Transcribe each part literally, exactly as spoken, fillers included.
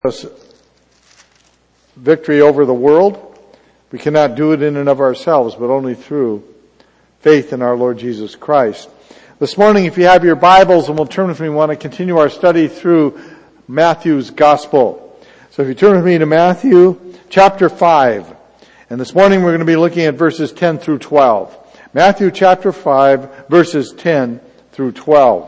us victory over the world. We cannot do it in and of ourselves, but only through faith in our Lord Jesus Christ. This morning, if you have your Bibles, and we'll turn with me, we want to continue our study through Matthew's Gospel. So if you turn with me to Matthew chapter five, and this morning we're going to be looking at verses ten through twelve. Matthew chapter five, verses ten through twelve.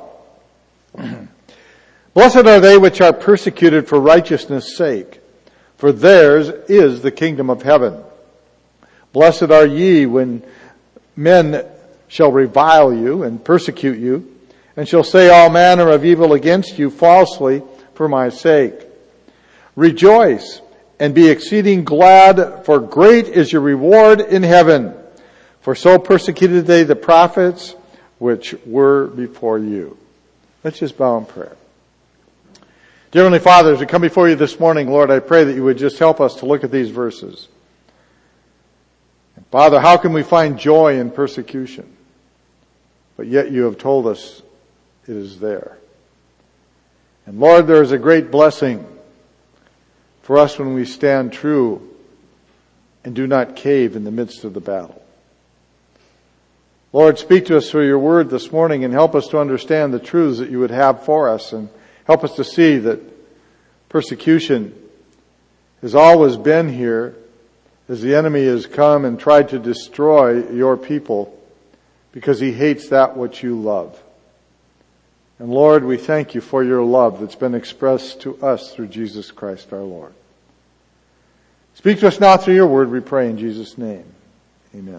Blessed are they which are persecuted for righteousness' sake, for theirs is the kingdom of heaven. Blessed are ye when men shall revile you and persecute you, and shall say all manner of evil against you falsely for my sake. Rejoice and be exceeding glad, for great is your reward in heaven. For so persecuted they the prophets which were before you. Let's just bow in prayer. Dear Heavenly Father, as we come before you this morning, Lord, I pray that you would just help us to look at these verses. And Father, how can we find joy in persecution? But yet you have told us it is there. And Lord, there is a great blessing for us when we stand true and do not cave in the midst of the battle. Lord, speak to us through your word this morning and help us to understand the truths that you would have for us, and help us to see that persecution has always been here as the enemy has come and tried to destroy your people because he hates that which you love. And Lord, we thank you for your love that's been expressed to us through Jesus Christ our Lord. Speak to us now through your word, we pray in Jesus' name. Amen.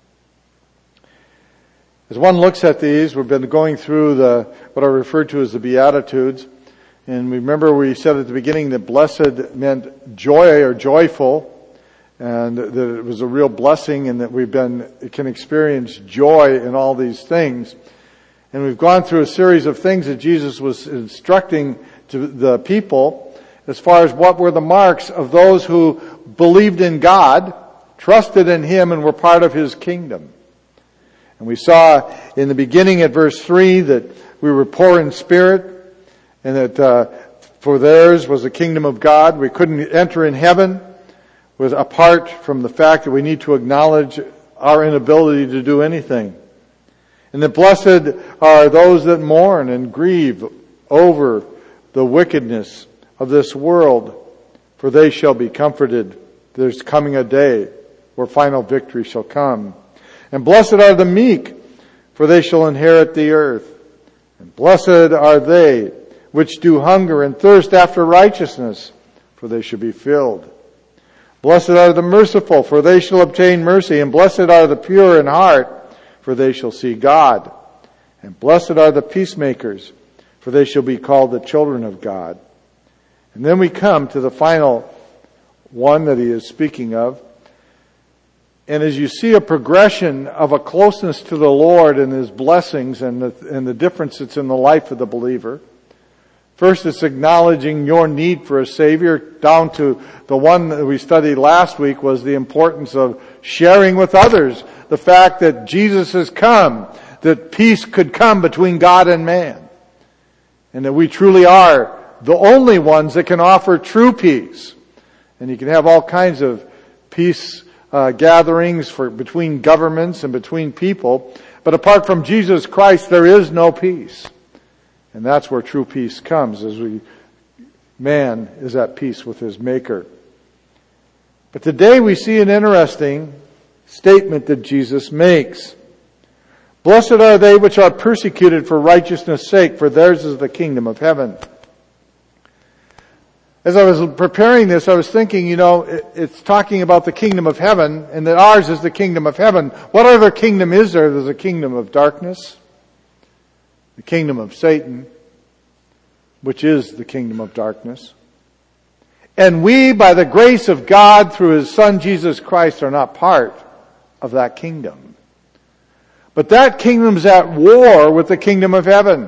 As one looks at these, we've been going through the what are referred to as the Beatitudes. And remember we said at the beginning that blessed meant joy or joyful, and that it was a real blessing, and that we've been can experience joy in all these things. And we've gone through a series of things that Jesus was instructing to the people as far as what were the marks of those who believed in God, trusted in Him, and were part of His kingdom. And we saw in the beginning at verse three that we were poor in spirit, and that uh, for theirs was the kingdom of God. We couldn't enter in heaven with apart from the fact that we need to acknowledge our inability to do anything. And that blessed are those that mourn and grieve over the wickedness of this world, for they shall be comforted. There's coming a day where final victory shall come. And blessed are the meek, for they shall inherit the earth. And blessed are they which do hunger and thirst after righteousness, for they shall be filled. Blessed are the merciful, for they shall obtain mercy. And blessed are the pure in heart, for they shall see God. And blessed are the peacemakers, for they shall be called the children of God. And then we come to the final one that he is speaking of. And as you see a progression of a closeness to the Lord and His blessings and the, and the difference that's in the life of the believer, first it's acknowledging your need for a Savior, down to the one that we studied last week was the importance of sharing with others the fact that Jesus has come, that peace could come between God and man, and that we truly are the only ones that can offer true peace. And you can have all kinds of peace Uh, gatherings for between governments and between people. But apart from Jesus Christ, there is no peace. And that's where true peace comes, as we, man is at peace with his Maker. But today we see an interesting statement that Jesus makes. Blessed are they which are persecuted for righteousness' sake, for theirs is the kingdom of heaven. As I was preparing this, I was thinking, you know, it's talking about the kingdom of heaven, and that ours is the kingdom of heaven. What other kingdom is there? There's a kingdom of darkness, the kingdom of Satan, which is the kingdom of darkness. And we, by the grace of God through His Son Jesus Christ, are not part of that kingdom. But that kingdom's at war with the kingdom of heaven.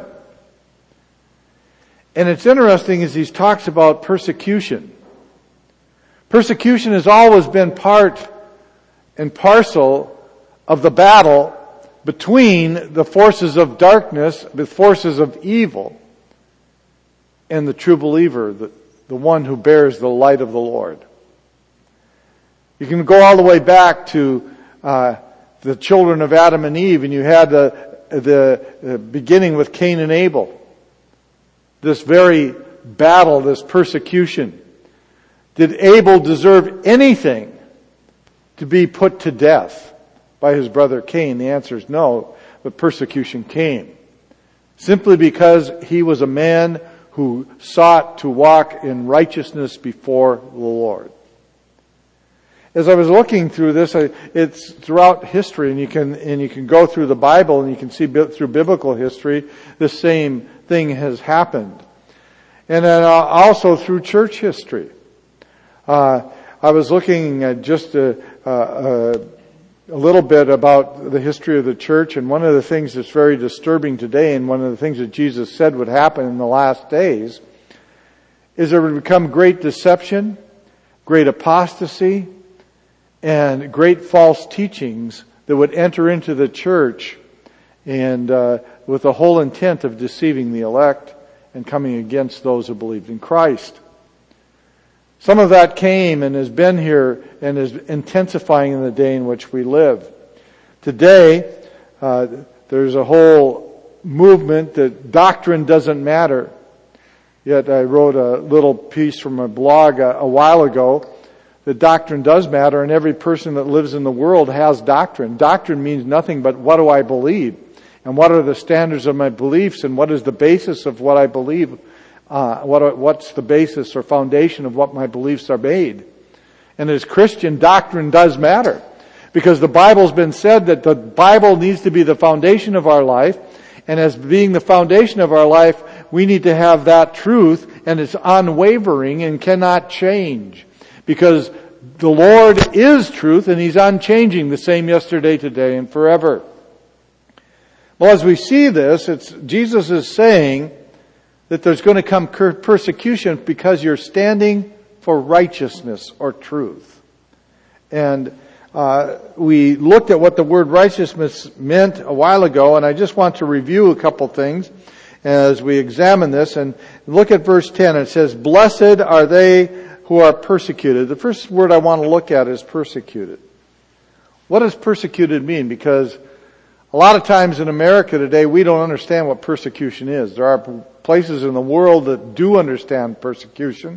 And it's interesting as he talks about persecution. Persecution has always been part and parcel of the battle between the forces of darkness, the forces of evil, and the true believer, the, the one who bears the light of the Lord. You can go all the way back to uh, the children of Adam and Eve, and you had the, the, the beginning with Cain and Abel. This very battle, this persecution. Did Abel deserve anything to be put to death by his brother Cain? The answer is no, but persecution came. Simply because he was a man who sought to walk in righteousness before the Lord. As I was looking through this, I, it's throughout history, and you can and you can go through the Bible, and you can see through biblical history, the same thing has happened. And then also through church history. Uh, I was looking at just a, a, a little bit about the history of the church, and one of the things that's very disturbing today, and one of the things that Jesus said would happen in the last days, is there would become great deception, great apostasy, and great false teachings that would enter into the church, and uh, with the whole intent of deceiving the elect and coming against those who believed in Christ. Some of that came and has been here and is intensifying in the day in which we live. Today, uh, there's a whole movement that doctrine doesn't matter. Yet I wrote a little piece from a blog a, a while ago that doctrine does matter, and every person that lives in the world has doctrine. Doctrine means nothing but what do I believe? And what are the standards of my beliefs, and what is the basis of what I believe? Uh, what, what's the basis or foundation of what my beliefs are made? And as Christian, doctrine does matter. Because the Bible's been said that the Bible needs to be the foundation of our life. And as being the foundation of our life, we need to have that truth, and it's unwavering and cannot change. Because the Lord is truth, and He's unchanging, the same yesterday, today, and forever. Well, as we see this, it's Jesus is saying that there's going to come persecution because you're standing for righteousness or truth. And uh, we looked at what the word righteousness meant a while ago, and I just want to review a couple things as we examine this. And look at verse ten. It says, "Blessed are they who are persecuted." The first word I want to look at is persecuted. What does persecuted mean? Because a lot of times in America today, we don't understand what persecution is. There are places in the world that do understand persecution.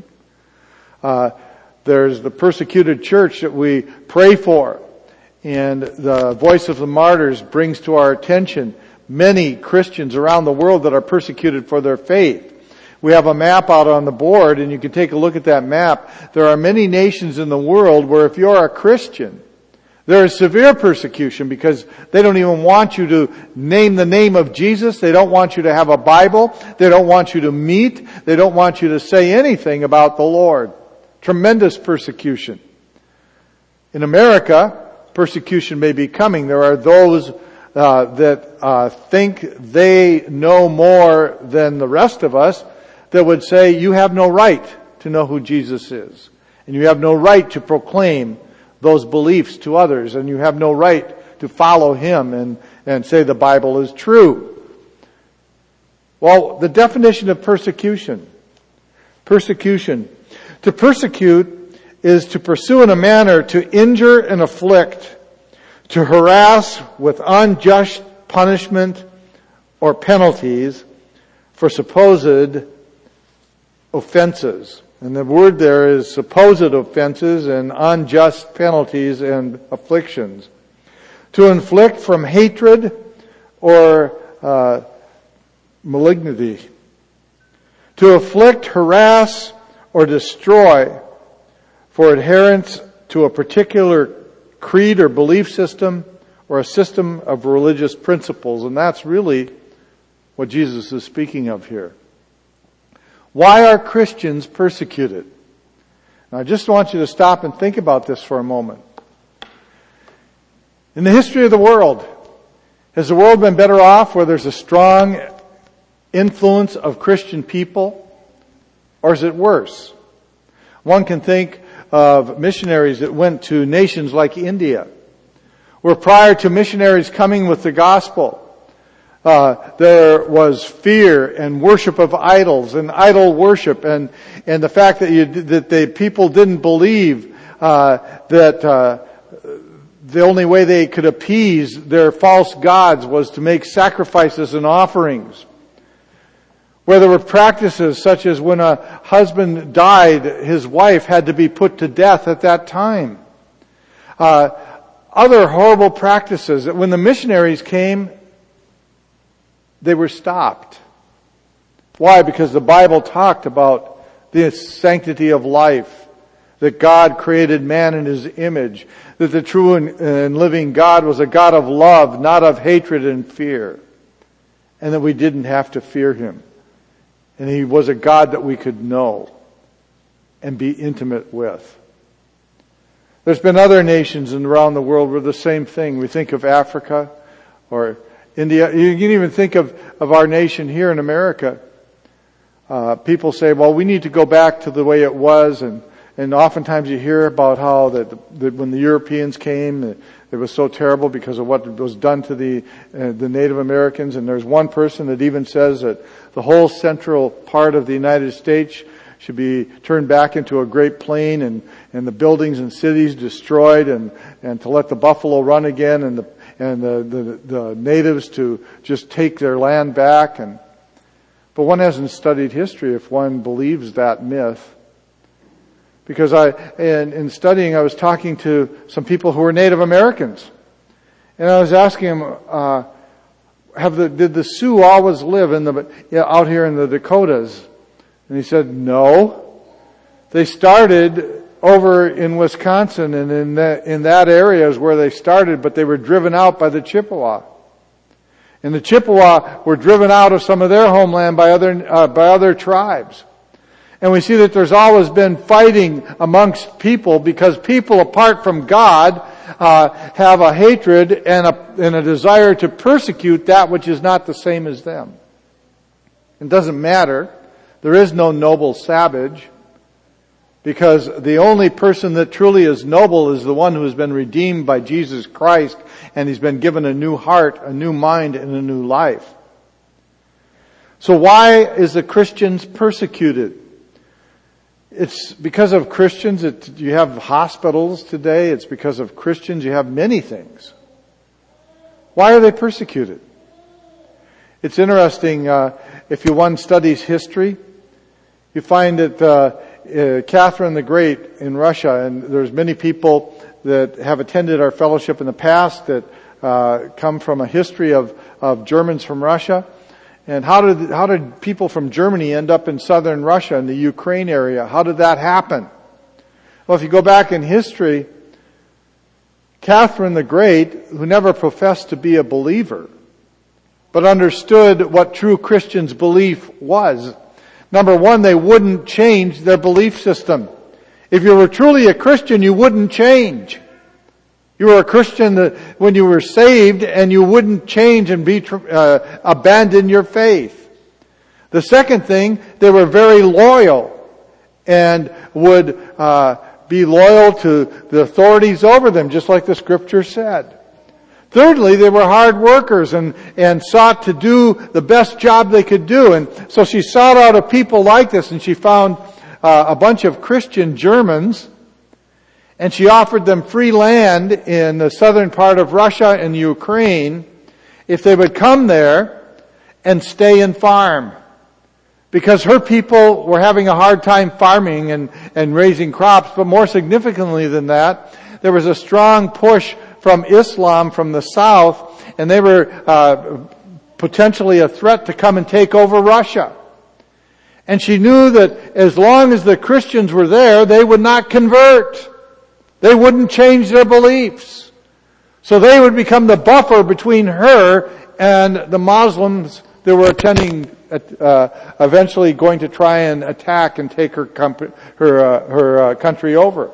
Uh, there's the persecuted church that we pray for. And the Voice of the Martyrs brings to our attention many Christians around the world that are persecuted for their faith. We have a map out on the board, and you can take a look at that map. There are many nations in the world where if you're a Christian, there is severe persecution because they don't even want you to name the name of Jesus. They don't want you to have a Bible. They don't want you to meet. They don't want you to say anything about the Lord. Tremendous persecution. In America, persecution may be coming. There are those uh, that uh, think they know more than the rest of us that would say you have no right to know who Jesus is. And you have no right to proclaim those beliefs to others, and you have no right to follow Him and, and say the Bible is true. Well, the definition of persecution. Persecution. To persecute is to pursue in a manner to injure and afflict, to harass with unjust punishment or penalties for supposed offenses. And the word there is supposed offenses and unjust penalties and afflictions. To inflict from hatred or uh, malignity. To afflict, harass, or destroy for adherence to a particular creed or belief system or a system of religious principles. And that's really what Jesus is speaking of here. Why are Christians persecuted? Now, I just want you to stop and think about this for a moment. In the history of the world, has the world been better off where there's a strong influence of Christian people? Or is it worse? One can think of missionaries that went to nations like India, where prior to missionaries coming with the gospel, Uh, there was fear and worship of idols and idol worship, and and the fact that you that the people didn't believe uh, that uh, the only way they could appease their false gods was to make sacrifices and offerings. Where there were practices such as when a husband died, his wife had to be put to death at that time. Uh, other horrible practices that when the missionaries came, they were stopped. Why? Because the Bible talked about the sanctity of life, that God created man in His image, that the true and living God was a God of love, not of hatred and fear, and that we didn't have to fear Him. And He was a God that we could know and be intimate with. There's been other nations around the world where the same thing. We think of Africa or India. You can even think of, of our nation here in America. Uh, people say, well, we need to go back to the way it was. And, and oftentimes you hear about how that, that when the Europeans came, it was so terrible because of what was done to the uh, the Native Americans. And there's one person that even says that the whole central part of the United States should be turned back into a great plain, and, and the buildings and cities destroyed, and, and to let the buffalo run again, and the and the, the, the natives to just take their land back. And but one hasn't studied history if one believes that myth. Because I, in, in studying, I was talking to some people who were Native Americans. And I was asking them, uh, have the, did the Sioux always live in the, yeah, out here in the Dakotas? And he said, no. They started over in Wisconsin, and in that, in that area is where they started, but they were driven out by the Chippewa. And the Chippewa were driven out of some of their homeland by other, uh, by other tribes. And we see that there's always been fighting amongst people because people apart from God uh, have a hatred and a, and a desire to persecute that which is not the same as them. It doesn't matter. There is no noble savage, because the only person that truly is noble is the one who has been redeemed by Jesus Christ, and he's been given a new heart, a new mind, and a new life. So why is the Christians persecuted? It's because of Christians. It, you have hospitals today. It's because of Christians. You have many things. Why are they persecuted? It's interesting. Uh, if you one studies history, you find that uh, uh, Catherine the Great in Russia, and there's many people that have attended our fellowship in the past that uh, come from a history of, of Germans from Russia. And how did how did people from Germany end up in southern Russia, in the Ukraine area? How did that happen? Well, if you go back in history, Catherine the Great, who never professed to be a believer, but understood what true Christians' belief was. Number one, they wouldn't change their belief system. If you were truly a Christian, you wouldn't change. You were a Christian when you were saved, and you wouldn't change and be uh, abandon your faith. The second thing, they were very loyal and would uh, be loyal to the authorities over them, just like the Scripture said. Thirdly, they were hard workers and, and sought to do the best job they could do. And so she sought out a people like this, and she found uh, a bunch of Christian Germans. And she offered them free land in the southern part of Russia and Ukraine if they would come there and stay and farm. Because her people were having a hard time farming and, and raising crops. But more significantly than that, there was a strong push from Islam from the south, and they were uh, potentially a threat to come and take over Russia. And she knew that as long as the Christians were there, they would not convert. They wouldn't change their beliefs. So they would become the buffer between her and the Muslims that were attending, uh, eventually going to try and attack and take her comp- her uh, her uh, country over.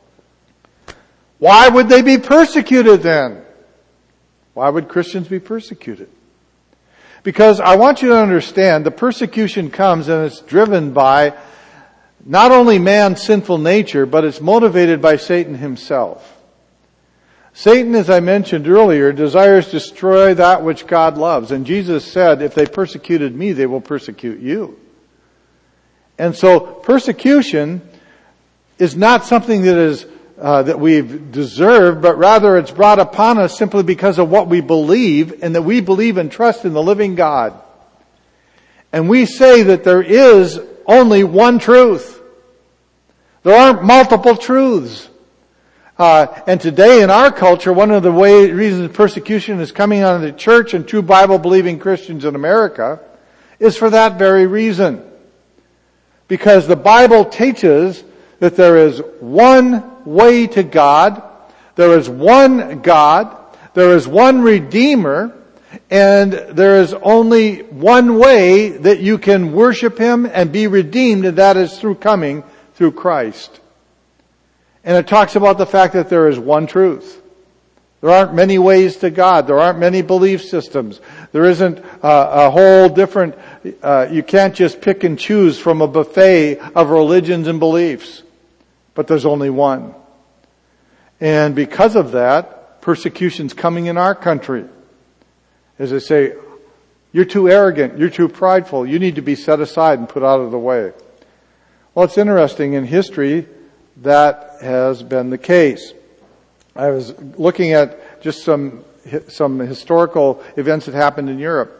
Why would they be persecuted then? Why would Christians be persecuted? Because I want you to understand, the persecution comes and it's driven by not only man's sinful nature, but it's motivated by Satan himself. Satan, as I mentioned earlier, desires to destroy that which God loves. And Jesus said, if they persecuted me, they will persecute you. And so persecution is not something that is uh, that we've deserved, but rather it's brought upon us simply because of what we believe, and that we believe and trust in the living God. And we say that there is only one truth. There aren't multiple truths. Uh, and today in our culture, one of the way, reasons persecution is coming on the church and true Bible-believing Christians in America is for that very reason. Because the Bible teaches that there is one way to God, there is one God, there is one Redeemer, and there is only one way that you can worship Him and be redeemed, and that is through coming through Christ. And it talks about the fact that there is one truth. There aren't many ways to God. There aren't many belief systems. There isn't uh, a whole different, uh, you can't just pick and choose from a buffet of religions and beliefs. But there's only one. And because of that, persecution's coming in our country. As they say, you're too arrogant, you're too prideful, you need to be set aside and put out of the way. Well, it's interesting, in history, that has been the case. I was looking at just some some historical events that happened in Europe.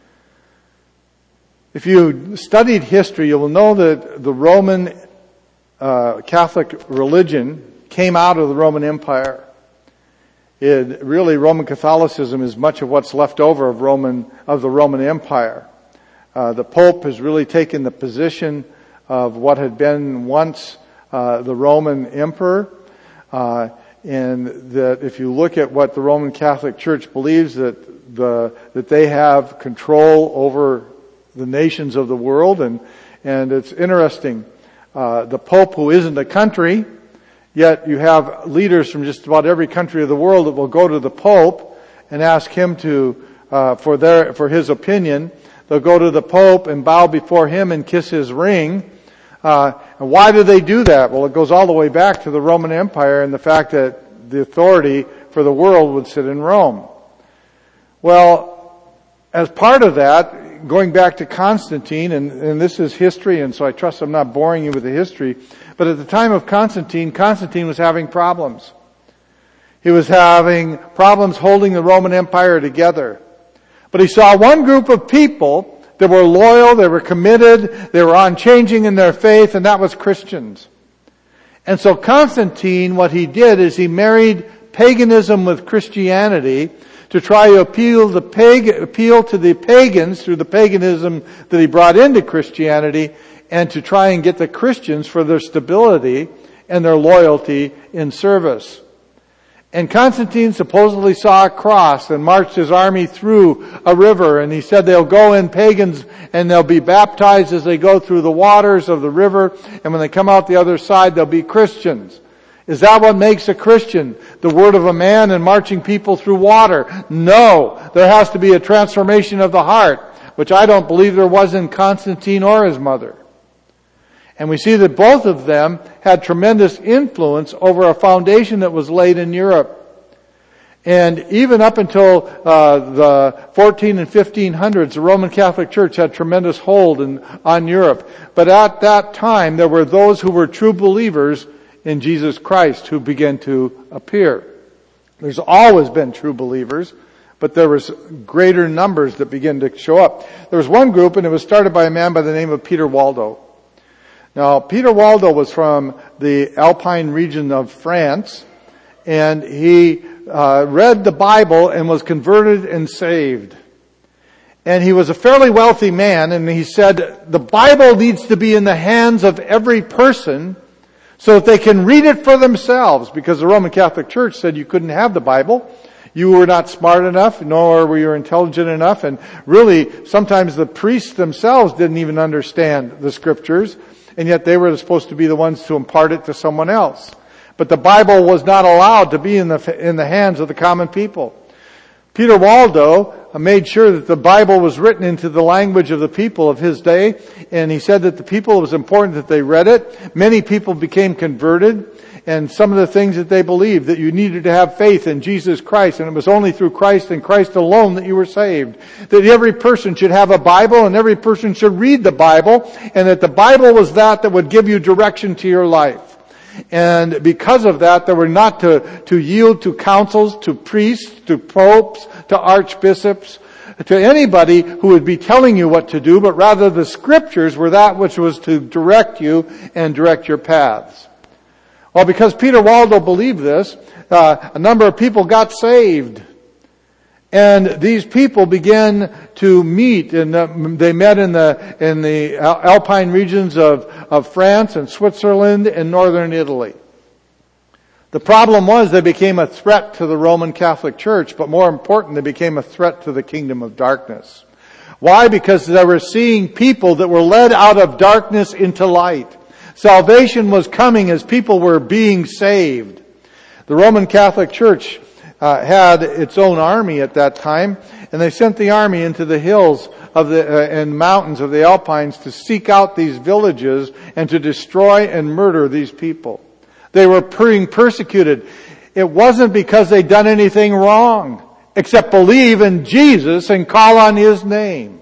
If you studied history, you will know that the Roman uh, Catholic religion came out of the Roman Empire. It, really, Roman Catholicism is much of what's left over of Roman of the Roman Empire. Uh, the Pope has really taken the position of what had been once uh, the Roman Emperor. Uh, and that if you look at what the Roman Catholic Church believes, that the that they have control over the nations of the world. And and it's interesting. Uh, the Pope, who isn't a country, yet you have leaders from just about every country of the world that will go to the Pope and ask him to uh, for their for his opinion. They'll go to the Pope and bow before him and kiss his ring. Uh, and why do they do that? Well, it goes all the way back to the Roman Empire and the fact that the authority for the world would sit in Rome. Well, as part of that, going back to Constantine, and, and this is history, and so I trust I'm not boring you with the history, but at the time of Constantine, Constantine was having problems. He was having problems holding the Roman Empire together. But he saw one group of people that were loyal, they were committed, they were unchanging in their faith, and that was Christians. And so Constantine, what he did is he married paganism with Christianity to try to appeal, the pag- appeal to the pagans through the paganism that he brought into Christianity, and to try and get the Christians for their stability and their loyalty in service. And Constantine supposedly saw a cross and marched his army through a river, and he said they'll go in pagans and they'll be baptized as they go through the waters of the river, and when they come out the other side they'll be Christians. Is that what makes a Christian? The word of a man and marching people through water? No. There has to be a transformation of the heart, which I don't believe there was in Constantine or his mother. And we see that both of them had tremendous influence over a foundation that was laid in Europe. And even up until uh, the fourteen and fifteen hundreds, the Roman Catholic Church had tremendous hold in, on Europe. But at that time, there were those who were true believers in Jesus Christ who began to appear. There's always been true believers, but there was greater numbers that began to show up. There was one group, and it was started by a man by the name of Peter Waldo. Now, Peter Waldo was from the Alpine region of France, and he uh, read the Bible and was converted and saved. And he was a fairly wealthy man, and he said, the Bible needs to be in the hands of every person so that they can read it for themselves, because the Roman Catholic Church said you couldn't have the Bible. You were not smart enough, nor were you intelligent enough, and really, sometimes the priests themselves didn't even understand the Scriptures, and yet they were supposed to be the ones to impart it to someone else. But the Bible was not allowed to be in the in the hands of the common people. Peter Waldo made sure that the Bible was written into the language of the people of his day. And he said that the people, it was important that they read it. Many people became converted. And some of the things that they believed, that you needed to have faith in Jesus Christ, and it was only through Christ and Christ alone that you were saved. That every person should have a Bible, and every person should read the Bible, and that the Bible was that that would give you direction to your life. And because of that, they were not to, to yield to councils, to priests, to popes, to archbishops, to anybody who would be telling you what to do, but rather the Scriptures were that which was to direct you and direct your paths. Well, because Peter Waldo believed this, uh, a number of people got saved. And these people began to meet, and uh, they met in the in the Alpine regions of, of France and Switzerland and northern Italy. The problem was they became a threat to the Roman Catholic Church, but more important, they became a threat to the kingdom of darkness. Why? Because they were seeing people that were led out of darkness into light. Salvation was coming as people were being saved. The Roman Catholic Church uh, had its own army at that time, and they sent the army into the hills of the uh, and mountains of the Alpines to seek out these villages and to destroy and murder these people. They were being persecuted. It wasn't because they'd done anything wrong, except believe in Jesus and call on His name.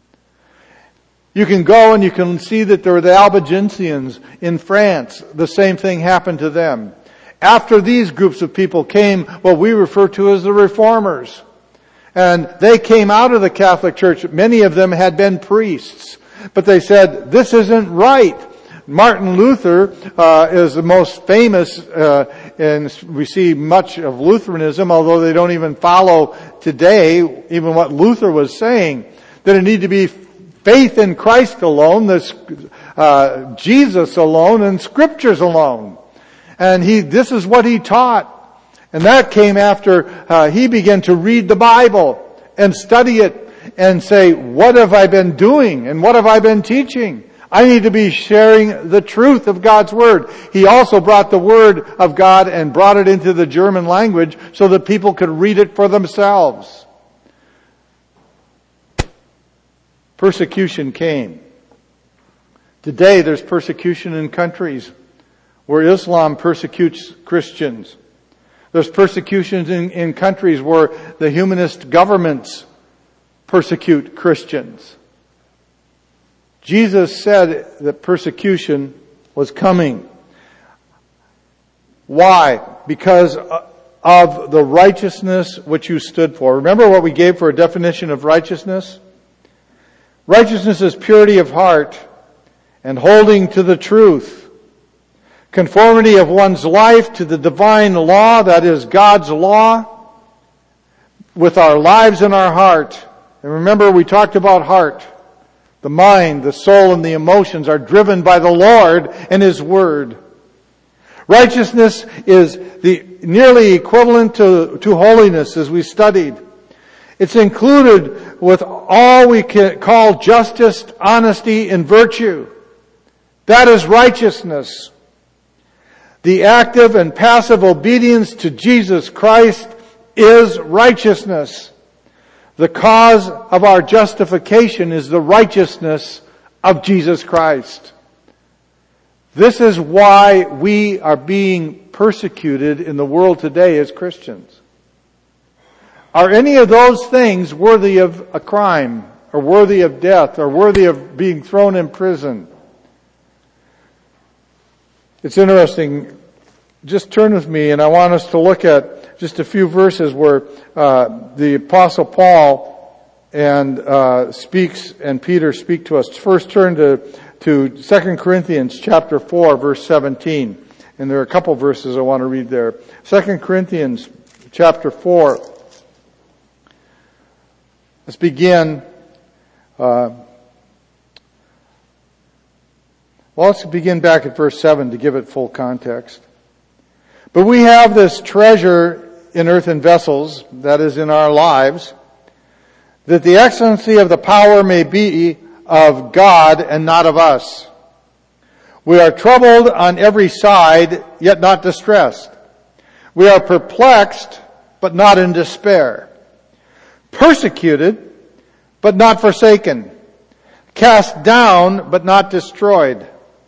You can go and you can see that there were the Albigensians in France. The same thing happened to them. After these groups of people came what we refer to as the Reformers. And they came out of the Catholic Church. Many of them had been priests. But they said, this isn't right. Martin Luther uh, is the most famous, uh, and we see much of Lutheranism, although they don't even follow today even what Luther was saying, that it need to be faith in Christ alone, this, uh, Jesus alone, and Scriptures alone. And he, this is what he taught. And that came after uh, he began to read the Bible and study it and say, what have I been doing and what have I been teaching? I need to be sharing the truth of God's Word. He also brought the Word of God and brought it into the German language so that people could read it for themselves. Persecution came. Today there's persecution in countries where Islam persecutes Christians. There's persecutions in, in countries where the humanist governments persecute Christians. Jesus said that persecution was coming. Why? Because of the righteousness which you stood for. Remember what we gave for a definition of righteousness? Righteousness is purity of heart and holding to the truth. Conformity of one's life to the divine law, that is God's law, with our lives and our heart. And remember, we talked about heart. The mind, the soul, and the emotions are driven by the Lord and His Word. Righteousness is the nearly equivalent to, to holiness, as we studied. It's included with all we can call justice, honesty, and virtue. That is righteousness. The active and passive obedience to Jesus Christ is righteousness. The cause of our justification is the righteousness of Jesus Christ. This is why we are being persecuted in the world today as Christians. Are any of those things worthy of a crime, or worthy of death, or worthy of being thrown in prison? It's interesting. Just turn with me, and I want us to look at just a few verses where uh, the Apostle Paul and uh, speaks and Peter speak to us. First, turn to to Second Corinthians chapter four, verse seventeen, and there are a couple verses I want to read there. Second Corinthians chapter four. Let's begin. Uh, well, let's begin back at verse seven to give it full context. But we have this treasure in earthen vessels, that is in our lives, that the excellency of the power may be of God and not of us. We are troubled on every side, yet not distressed. We are perplexed, but not in despair. persecuted, but not forsaken, cast down, but not destroyed,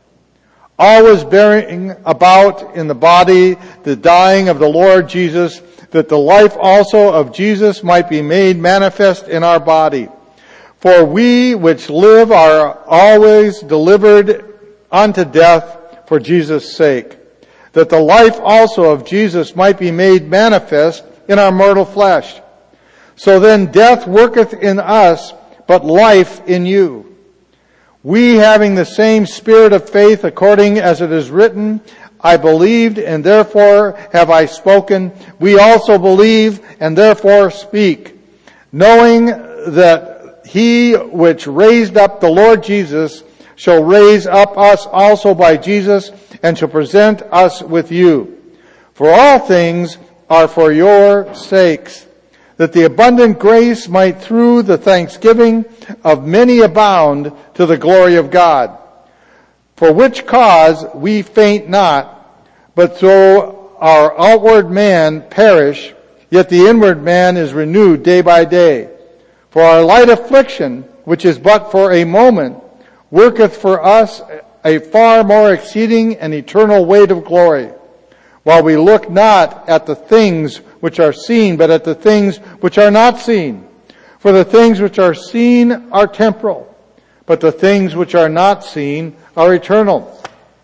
always bearing about in the body the dying of the Lord Jesus, that the life also of Jesus might be made manifest in our body. For we which live are always delivered unto death for Jesus' sake, that the life also of Jesus might be made manifest in our mortal flesh. So then death worketh in us, but life in you. We, having the same spirit of faith, according as it is written, I believed, and therefore have I spoken. We also believe, and therefore speak, knowing that he which raised up the Lord Jesus shall raise up us also by Jesus, and shall present us with you. For all things are for your sakes, that the abundant grace might through the thanksgiving of many abound to the glory of God. For which cause we faint not, but though our outward man perish, yet the inward man is renewed day by day. For our light affliction, which is but for a moment, worketh for us a far more exceeding and eternal weight of glory, while we look not at the things which are seen, but at the things which are not seen. For the things which are seen are temporal, but the things which are not seen are eternal.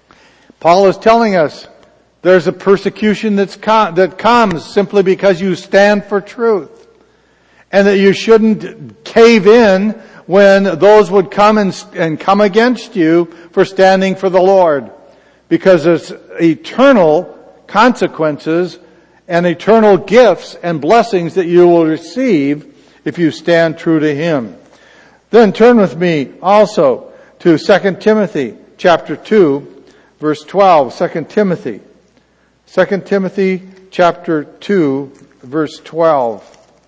Paul is telling us there's a persecution that's com- that comes simply because you stand for truth, and that you shouldn't cave in when those would come and, and come against you for standing for the Lord, because there's eternal consequences and eternal gifts and blessings that you will receive if you stand true to Him. Then turn with me also to Second Timothy chapter two, verse twelve. Second Timothy. Second Timothy chapter two, verse twelve.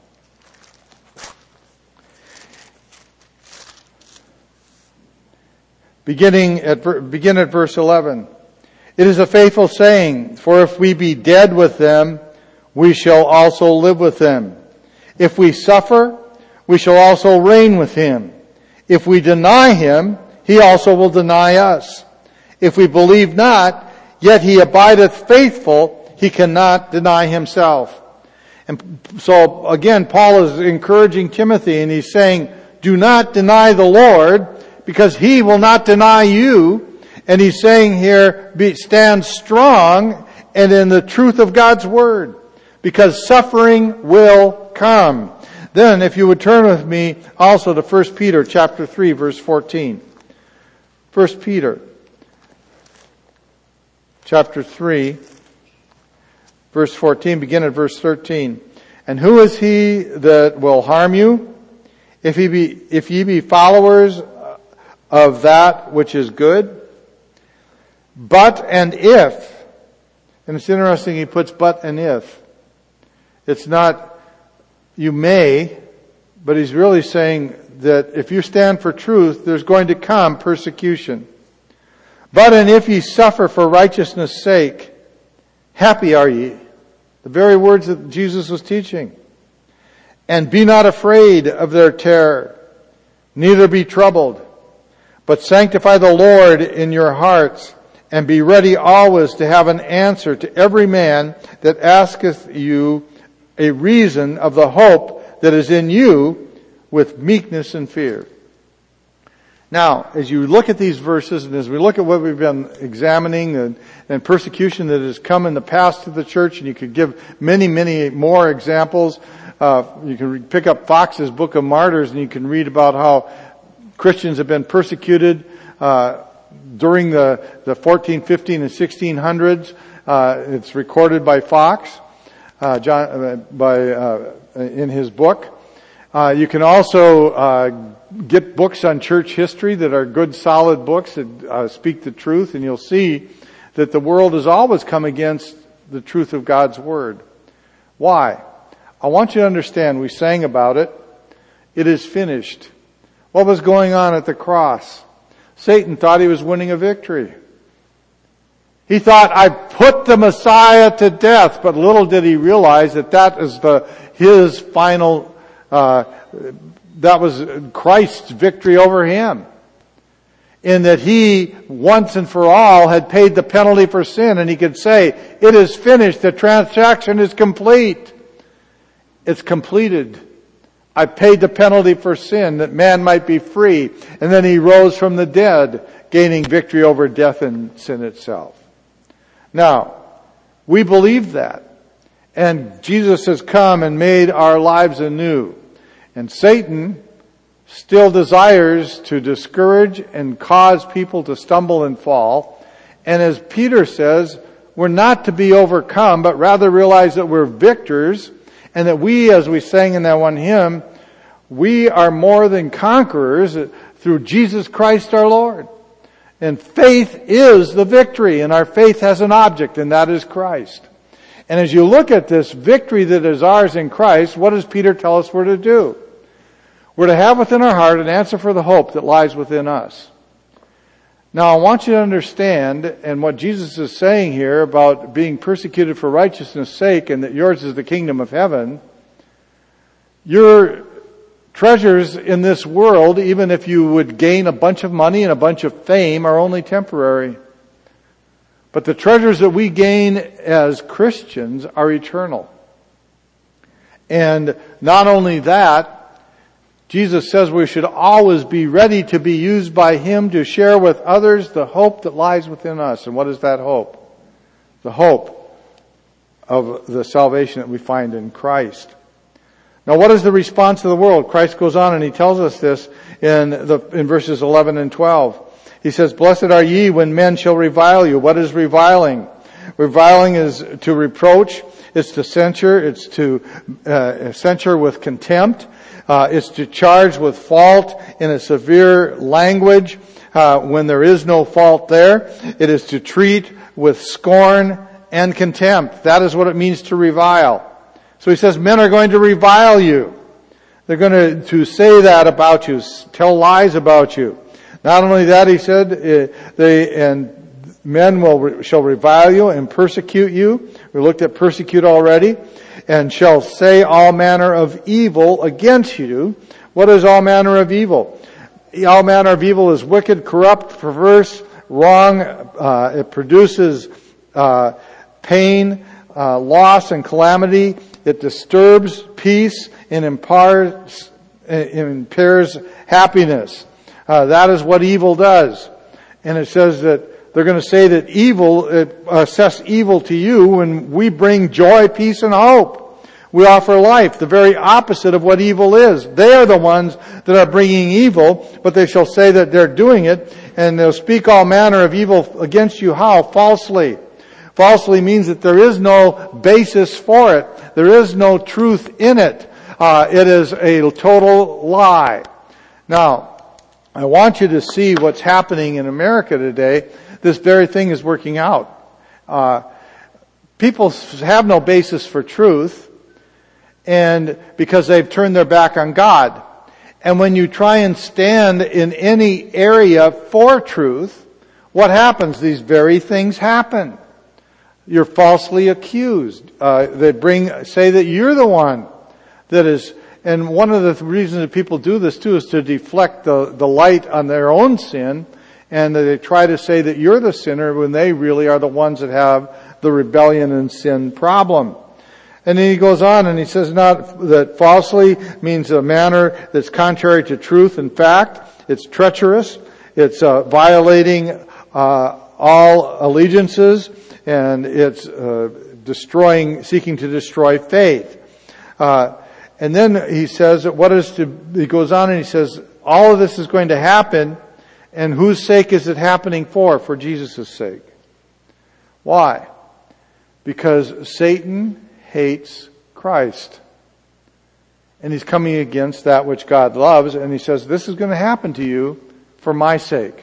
Beginning at, begin at verse eleven. It is a faithful saying, for if we be dead with them, we shall also live with them. If we suffer, we shall also reign with Him. If we deny Him, He also will deny us. If we believe not, yet He abideth faithful, He cannot deny Himself. And so again, Paul is encouraging Timothy, and he's saying, do not deny the Lord, because He will not deny you. And he's saying here, be, stand strong and in the truth of God's Word, because suffering will come. Then, if you would turn with me also to First Peter chapter three, verse fourteen. First Peter chapter three, verse fourteen, begin at verse thirteen. And who is he that will harm you, if he be, if ye be followers of that which is good? But and if, and it's interesting he puts but and if. It's not you may, but he's really saying that if you stand for truth, there's going to come persecution. But and if ye suffer for righteousness' sake, happy are ye. The very words that Jesus was teaching. And be not afraid of their terror, neither be troubled, but sanctify the Lord in your hearts, and be ready always to have an answer to every man that asketh you a reason of the hope that is in you with meekness and fear. Now, as you look at these verses, and as we look at what we've been examining, and, and persecution that has come in the past to the church, and you could give many, many more examples. Uh, you can pick up Fox's Book of Martyrs, and you can read about how Christians have been persecuted uh, during the, the fourteen, fifteen, and sixteen hundreds. Uh, it's recorded by Fox, uh, John, uh, by uh, in his book. Uh, you can also uh, get books on church history that are good, solid books that uh, speak the truth, and you'll see that the world has always come against the truth of God's Word. Why? I want you to understand, we sang about it. It is finished. What was going on at the cross? Satan thought he was winning a victory. He thought, I put the Messiah to death, but little did he realize that that is the, his final Uh, that was Christ's victory over him. In that he, once and for all, had paid the penalty for sin, and he could say, it is finished, the transaction is complete. It's completed. I paid the penalty for sin that man might be free. And then he rose from the dead, gaining victory over death and sin itself. Now, we believe that. And Jesus has come and made our lives anew. And Satan still desires to discourage and cause people to stumble and fall. And as Peter says, we're not to be overcome, but rather realize that we're victors, and that we, as we sang in that one hymn, we are more than conquerors through Jesus Christ our Lord. And faith is the victory, and our faith has an object, and that is Christ. And as you look at this victory that is ours in Christ, what does Peter tell us we're to do? We're to have within our heart an answer for the hope that lies within us. Now, I want you to understand, and what Jesus is saying here about being persecuted for righteousness' sake and that yours is the kingdom of heaven, your treasures in this world, even if you would gain a bunch of money and a bunch of fame, are only temporary. But the treasures that we gain as Christians are eternal. And not only that, Jesus says we should always be ready to be used by Him to share with others the hope that lies within us. And what is that hope? The hope of the salvation that we find in Christ. Now, what is the response of the world? Christ goes on and He tells us this in the in verses eleven and twelve. He says, "Blessed are ye when men shall revile you." What is reviling? Reviling is to reproach, it's to censure, it's to uh, censure with contempt. Uh, it's to charge with fault in a severe language uh, when there is no fault there. It is to treat with scorn and contempt. That is what it means to revile. So he says, men are going to revile you. They're going to, to say that about you, tell lies about you. Not only that, he said, uh, they and men will shall revile you and persecute you. We looked at persecute already. And shall say all manner of evil against you. What is all manner of evil? All manner of evil is wicked, corrupt, perverse, wrong. Uh, it produces uh, pain, uh, loss, and calamity. It disturbs peace and imparts, impairs happiness. Uh, that is what evil does. And it says that they're going to say that evil, it assess evil to you when we bring joy, peace, and hope. We offer life, the very opposite of what evil is. They are the ones that are bringing evil, but they shall say that they're doing it, and they'll speak all manner of evil against you. How? Falsely. Falsely means that there is no basis for it. There is no truth in it. Uh, it is a total lie. Now, I want you to see what's happening in America today. This very thing is working out. Uh, people have no basis for truth. And because they've turned their back on God. And when you try and stand in any area for truth, what happens? These very things happen. You're falsely accused. Uh, they bring, say that you're the one that is, and one of the reasons that people do this too is to deflect the, the light on their own sin, and they try to say that you're the sinner when they really are the ones that have the rebellion and sin problem. And then he goes on and he says not that falsely means a manner that's contrary to truth and fact. It's treacherous. It's uh, violating uh, all allegiances, and it's uh, destroying, seeking to destroy faith. Uh, and then he says that what is to, he goes on and he says, all of this is going to happen, and whose sake is it happening for? For Jesus' sake. Why? Because Satan hates Christ. And he's coming against that which God loves, and he says, this is going to happen to you for my sake.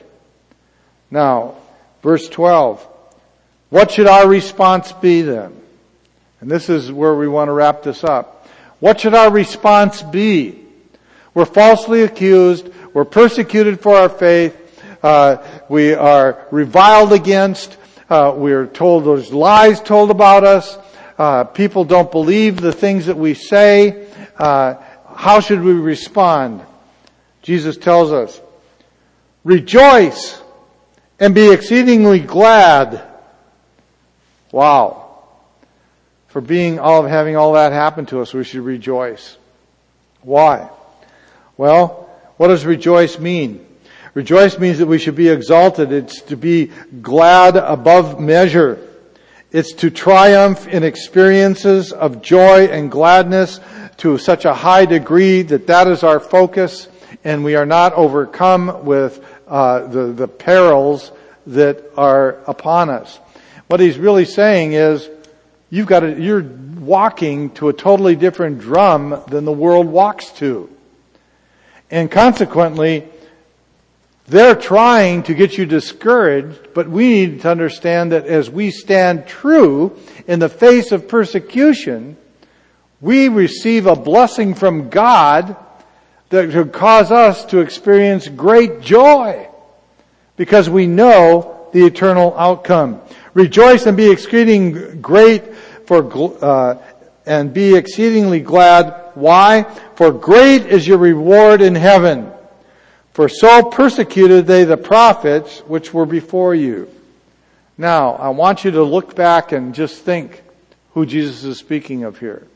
Now, verse twelve. What should our response be then? And this is where we want to wrap this up. What should our response be? We're falsely accused. We're persecuted for our faith. Uh, we are reviled against. Uh, we are told there's lies told about us. Uh, people don't believe the things that we say. Uh, how should we respond? Jesus tells us, rejoice and be exceedingly glad. Wow. For being all, having all that happen to us, we should rejoice. Why? Well, what does rejoice mean? Rejoice means that we should be exalted. It's to be glad above measure. It's to triumph in experiences of joy and gladness to such a high degree that that is our focus, and we are not overcome with uh, the, the perils that are upon us. What he's really saying is, you've got to, you're walking to a totally different drum than the world walks to. And consequently, they're trying to get you discouraged, but we need to understand that as we stand true in the face of persecution, we receive a blessing from God that could cause us to experience great joy because we know the eternal outcome. Rejoice and be exceeding great for uh, and be exceedingly glad. Why? For great is your reward in heaven. For so persecuted they the prophets which were before you. Now, I want you to look back and just think who Jesus is speaking of here.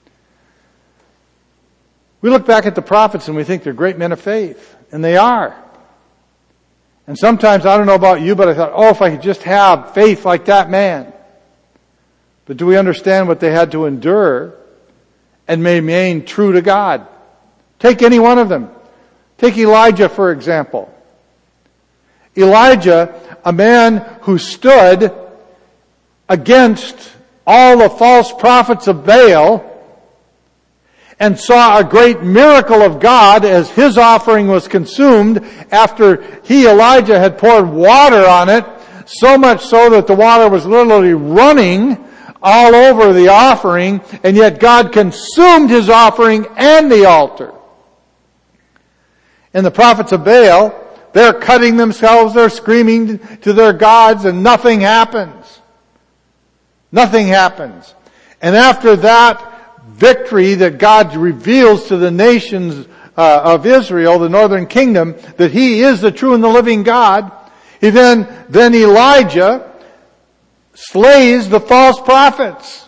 We look back at the prophets and we think they're great men of faith. And they are. And sometimes, I don't know about you, but I thought, oh, if I could just have faith like that man. But do we understand what they had to endure and remain true to God? Take any one of them. Take Elijah, for example. Elijah, a man who stood against all the false prophets of Baal and saw a great miracle of God as his offering was consumed after he, Elijah, had poured water on it, so much so that the water was literally running all over the offering, and yet God consumed his offering and the altar. And the prophets of Baal, they're cutting themselves, they're screaming to their gods, and nothing happens. Nothing happens. And after that victory that God reveals to the nations uh, of Israel, the northern kingdom, that He is the true and the living God, he then, then Elijah slays the false prophets.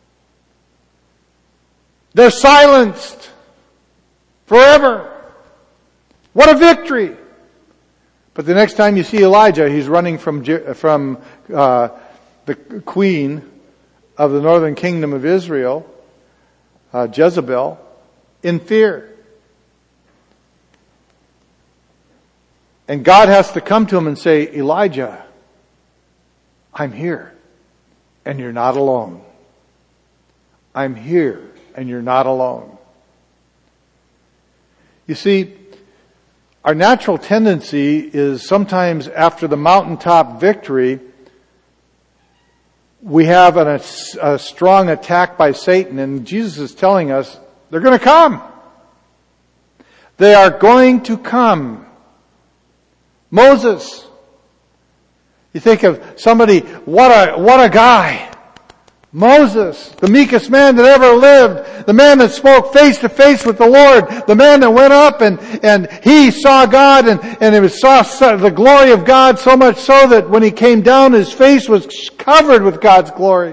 They're silenced forever. What a victory! But the next time you see Elijah, he's running from from uh, the queen of the northern kingdom of Israel, uh, Jezebel, in fear. And God has to come to him and say, Elijah, I'm here, and you're not alone. I'm here, and you're not alone. You see, our natural tendency is sometimes after the mountaintop victory, we have an, a, a strong attack by Satan, and Jesus is telling us they're going to come. They are going to come. Moses. You think of somebody, what a, what a guy. Moses, the meekest man that ever lived, the man that spoke face to face with the Lord, the man that went up and, and he saw God and, and it was saw the glory of God so much so that when he came down his face was covered with God's glory.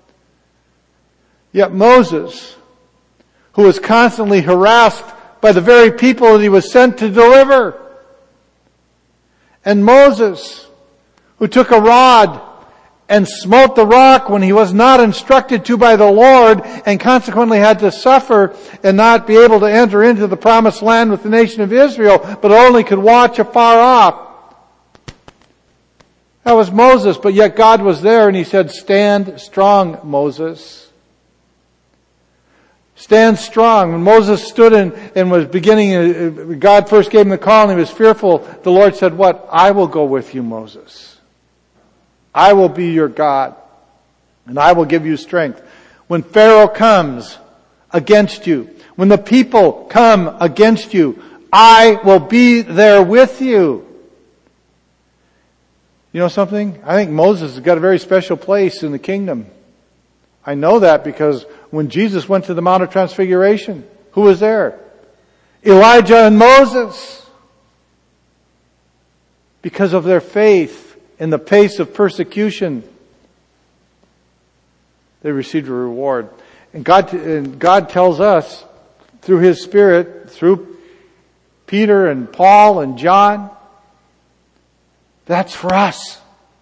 Yet Moses, who was constantly harassed by the very people that he was sent to deliver, and Moses, who took a rod and smote the rock when he was not instructed to by the Lord and consequently had to suffer and not be able to enter into the promised land with the nation of Israel, but only could watch afar off. That was Moses, but yet God was there and he said, stand strong, Moses. Stand strong. When Moses stood and, and was beginning, God first gave him the call and he was fearful. The Lord said, what? I will go with you, Moses. I will be your God, and I will give you strength. When Pharaoh comes against you, when the people come against you, I will be there with you. You know something? I think Moses has got a very special place in the kingdom. I know that because when Jesus went to the Mount of Transfiguration, Who was there? Elijah and Moses. Because of their faith in the face of persecution, they received a reward. And God, and God tells us through His Spirit, through Peter and Paul and John, that's for us.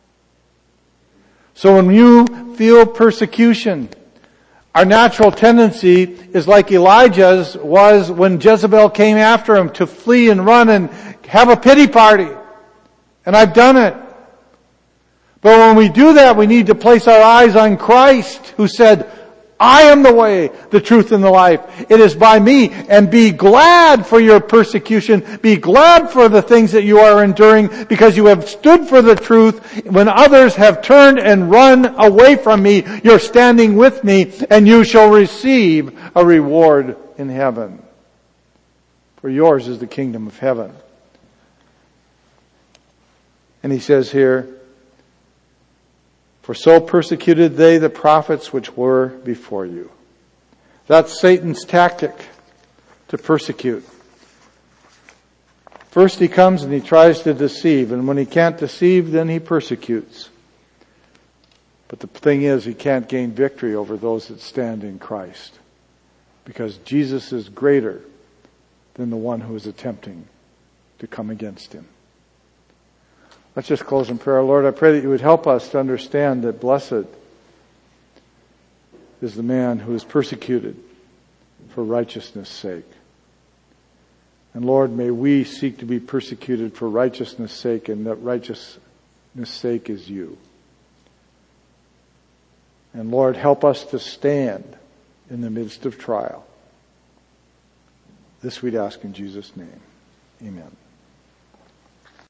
So when you feel persecution, our natural tendency is like Elijah's was when Jezebel came after him, to flee and run and have a pity party. And I've done it. But when we do that, we need to place our eyes on Christ, who said, I am the way, the truth, and the life. It is by me. And be glad for your persecution. Be glad for the things that you are enduring, because you have stood for the truth. When others have turned and run away from me, you're standing with me, and you shall receive a reward in heaven. For yours is the kingdom of heaven. And he says here, for so persecuted they the prophets which were before you. That's Satan's tactic, to persecute. First he comes and he tries to deceive, and when he can't deceive, then he persecutes. But the thing is, he can't gain victory over those that stand in Christ, because Jesus is greater than the one who is attempting to come against him. Let's just close in prayer. Lord, I pray that you would help us to understand that blessed is the man who is persecuted for righteousness' sake. And Lord, may we seek to be persecuted for righteousness' sake, and that righteousness' sake is you. And Lord, help us to stand in the midst of trial. This we'd ask in Jesus' name. Amen.